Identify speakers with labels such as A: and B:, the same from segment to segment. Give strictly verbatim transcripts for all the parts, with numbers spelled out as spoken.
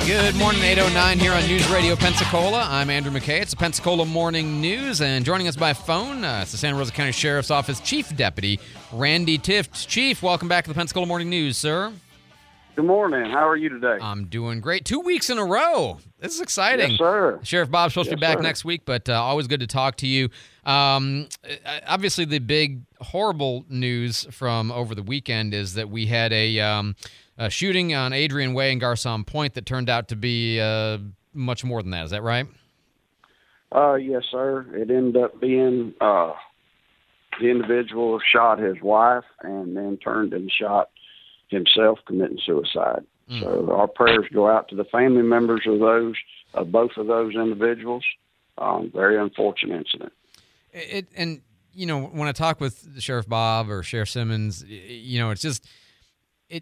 A: Good morning, eight oh nine here on News Radio Pensacola. I'm Andrew McKay. It's the Pensacola Morning News, and joining us by phone, uh, it's the Santa Rosa County Sheriff's Office Chief Deputy Randy Tift. Chief, welcome back to the Pensacola Morning News, sir.
B: Good morning. How are you today?
A: I'm doing great. Two weeks in a row. This is exciting.
B: Yes, sir.
A: Sheriff Bob's supposed
B: yes,
A: to be back
B: sir.
A: next week, but uh, always good to talk to you. Um, obviously, the big, horrible news from over the weekend is that we had a... Um, A shooting on Adrian Way and Garcon Point that turned out to be uh, much more than that. Is that right?
B: Uh, yes, sir. It ended up being uh, the individual shot his wife and then turned and shot himself, committing suicide. Mm. So our prayers go out to the family members of those, of both of those individuals. Um, very unfortunate incident.
A: It, and, you know, when I talk with Sheriff Bob or Sheriff Simmons, you know, it's just, it...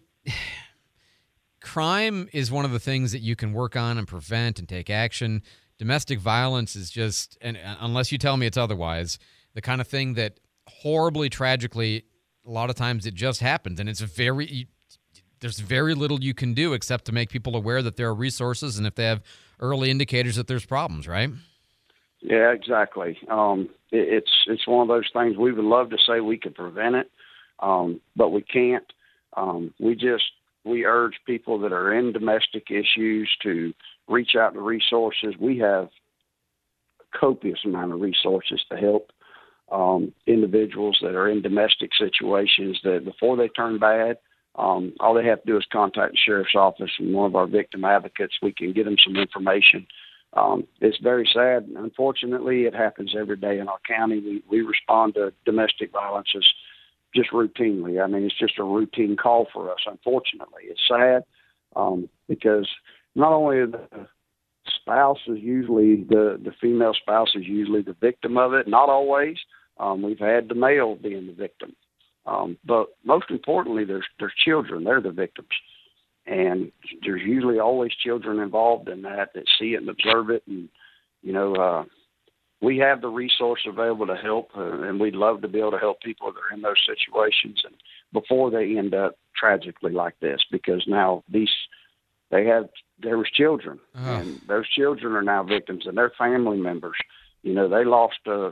A: crime is one of the things that you can work on and prevent and take action. Domestic violence is just, and unless you tell me it's otherwise, the kind of thing that horribly, tragically, a lot of times it just happens. And it's very, there's very little you can do except to make people aware that there are resources and if they have early indicators that there's problems, right?
B: Yeah, exactly. Um, it, it's it's one of those things we would love to say we could prevent it, um, but we can't. Um, we just, We urge people that are in domestic issues to reach out to resources. We have a copious amount of resources to help um, individuals that are in domestic situations that before they turn bad, um, all they have to do is contact the sheriff's office and one of our victim advocates. We can get them some information. Um, it's very sad. Unfortunately, it happens every day in our county. We, we respond to domestic violences just routinely. I mean, it's just a routine call for us, unfortunately. It's sad um, because not only are the spouse is usually, the, the female spouse is usually the victim of it, not always. Um, we've had the male being the victim. Um, but most importantly, there's, there's children. They're the victims. And there's usually always children involved in that that see it and observe it. And, you know, uh, we have the resource available to help, uh, and we'd love to be able to help people that are in those situations and before they end up tragically like this, because now these, they have, there was children, oh. and those children are now victims and their family members. You know, they lost uh,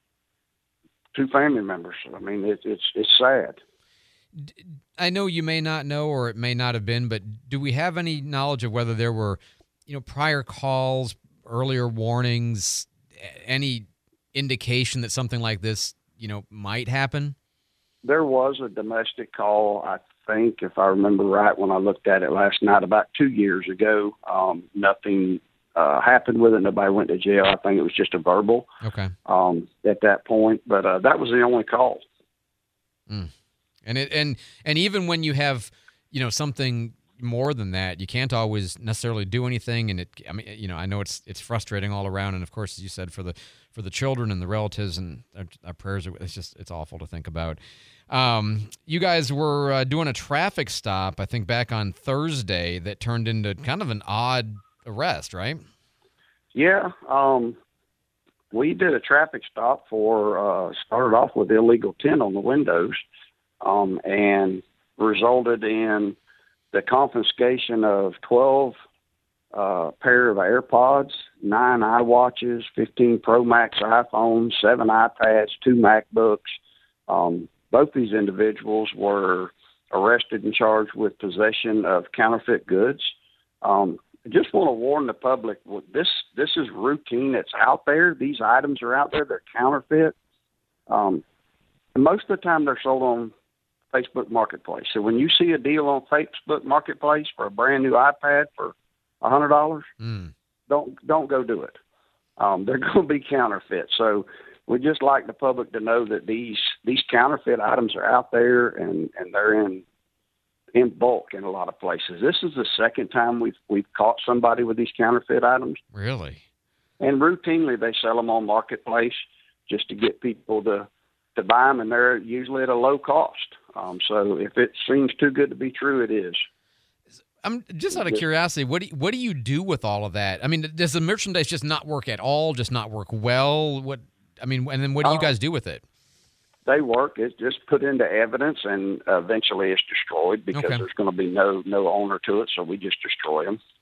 B: two family members. I mean, it, it's it's sad.
A: I know you may not know, or it may not have been, but do we have any knowledge of whether there were, you know, prior calls, earlier warnings, any indication that something like this, you know, might happen?
B: There was a domestic call, I think, if I remember right, when I looked at it last night, about two years ago. Um, nothing uh, happened with it. Nobody went to jail. I think it was just a verbal
A: okay.
B: um, at that point. But uh, that was the only call.
A: Mm. And it and and even when you have, you know, something more than that, you can't always necessarily do anything. And it, I mean, you know, I know it's it's frustrating all around. And of course, as you said, for the for the children and the relatives and our, our prayers, are, it's just it's awful to think about. Um, you guys were uh, doing a traffic stop, I think, back on Thursday that turned into kind of an odd arrest, right?
B: Yeah, um, we did a traffic stop for uh, started off with illegal tint on the windows, um, and resulted in the confiscation of twelve uh, pair of AirPods, nine iWatches, fifteen Pro Max iPhones, seven iPads, two MacBooks. Um, both these individuals were arrested and charged with possession of counterfeit goods. Um, I just want to warn the public, this this is routine. It's out there. These items are out there. They're counterfeit. Um, and most of the time they're sold on Facebook Marketplace. So when you see a deal on Facebook Marketplace for a brand new iPad for a hundred dollars, mm. don't don't go do it. Um, they're going to be counterfeit. So we just like the public to know that these these counterfeit items are out there, and, and they're in in bulk in a lot of places. This is the second time we've we've caught somebody with these counterfeit items.
A: Really?
B: And routinely they sell them on Marketplace just to get people to to buy them, and they're usually at a low cost. Um, so if it seems too good to be true, it is.
A: I'm just out of curiosity, what do you, what do you do with all of that? I mean, does the merchandise just not work at all, just not work well? What I mean, and then what do you guys do with it?
B: They work. It's just put into evidence, and eventually it's destroyed because okay. there's going to be no no owner to it, so we just destroy them.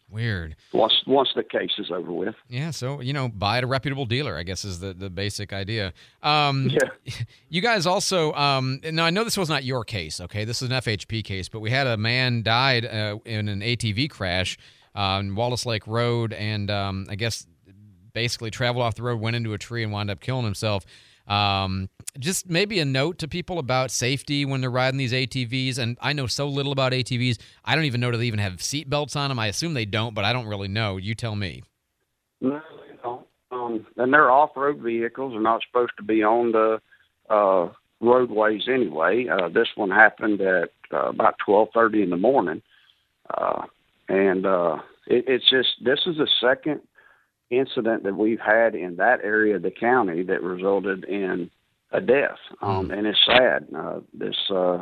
A: Weird.
B: Once once the case is over with.
A: Yeah, so, you know, buy at a reputable dealer, I guess, is the, the basic idea. Um,
B: yeah.
A: You guys also, um, now I know this was not your case, okay? This is an F H P case, but we had a man died uh, in an A T V crash on Wallace Lake Road, and um, I guess basically traveled off the road, went into a tree, and wound up killing himself. Um, just maybe a note to people about safety when they're riding these A T Vs. And I know so little about A T Vs. I don't even know that they even have seat belts on them. I assume they don't, but I don't really know. You tell me.
B: No, they don't. Um, and they're off-road vehicles. They're not supposed to be on the uh, roadways anyway. Uh, this one happened at uh, about twelve thirty in the morning. Uh, and uh, it, it's just, this is the second incident that we've had in that area of the county that resulted in a death. Um, and it's sad. Uh, this uh,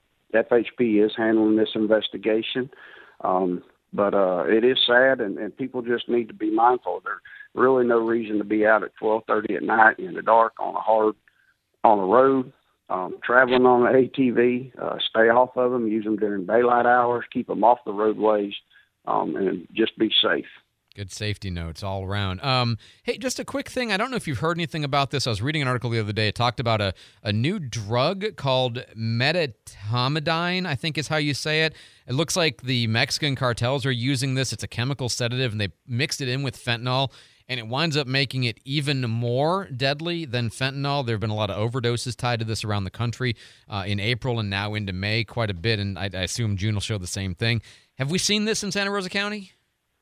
B: F H P is handling this investigation. Um, but uh, it is sad, and, and people just need to be mindful. There's really no reason to be out at twelve thirty at night in the dark on a hard, on the road, um, traveling on an A T V. Uh, stay off of them, use them during daylight hours, keep them off the roadways, um, and just be safe.
A: Good safety notes all around. Um, hey, just a quick thing. I don't know if you've heard anything about this. I was reading an article the other day. It talked about a, a new drug called medetomidine, I think is how you say it. It looks like the Mexican cartels are using this. It's a chemical sedative, and they mixed it in with fentanyl, and it winds up making it even more deadly than fentanyl. There have been a lot of overdoses tied to this around the country uh, in April and now into May quite a bit, and I, I assume June will show the same thing. Have we seen this in Santa Rosa County?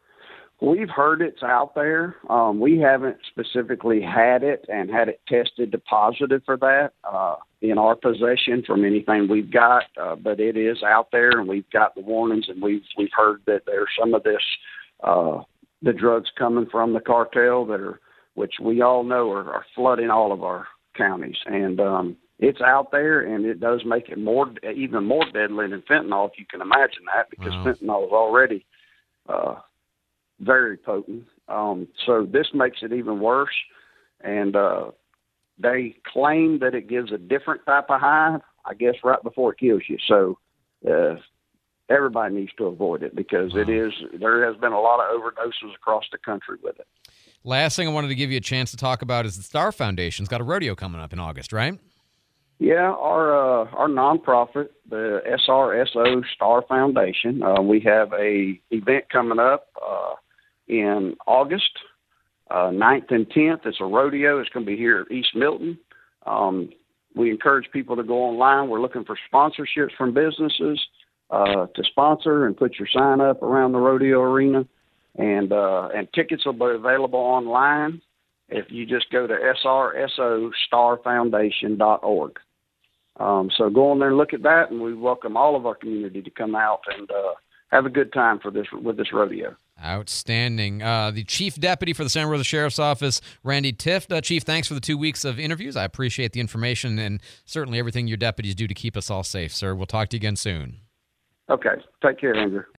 B: We've heard it's out there. Um, we haven't specifically had it and had it tested to positive for that uh, in our possession from anything we've got, uh, but it is out there, and we've got the warnings, and we've we've heard that there's some of this, uh, the drugs coming from the cartel that are, which we all know are, are flooding all of our counties, and um, it's out there, and it does make it more, even more deadly than fentanyl, if you can imagine that, because
A: wow.
B: fentanyl is already uh, very potent. Um, so this makes it even worse. And uh, they claim that it gives a different type of high, I guess, right before it kills you. So uh, everybody needs to avoid it because wow. it is, there has been a lot of overdoses across the country with it.
A: Last thing I wanted to give you a chance to talk about is the Star Foundation's got a rodeo coming up in August, right?
B: Yeah, our uh, our nonprofit, the S R S O Star Foundation, uh, we have a event coming up uh, in August, uh, ninth and tenth. It's a rodeo. It's going to be here at East Milton. Um, we encourage people to go online. We're looking for sponsorships from businesses uh, to sponsor and put your sign up around the rodeo arena. And uh, and tickets will be available online if you just go to S R S O star foundation dot org. Um, so go on there and look at that, and we welcome all of our community to come out and uh, have a good time for this with this rodeo.
A: Outstanding. Uh, the Chief Deputy for the Santa Rosa Sheriff's Office, Randy Tift. Uh, Chief, thanks for the two weeks of interviews. I appreciate the information and certainly everything your deputies do to keep us all safe, sir. We'll talk to you again soon.
B: Okay. Take care, Andrew.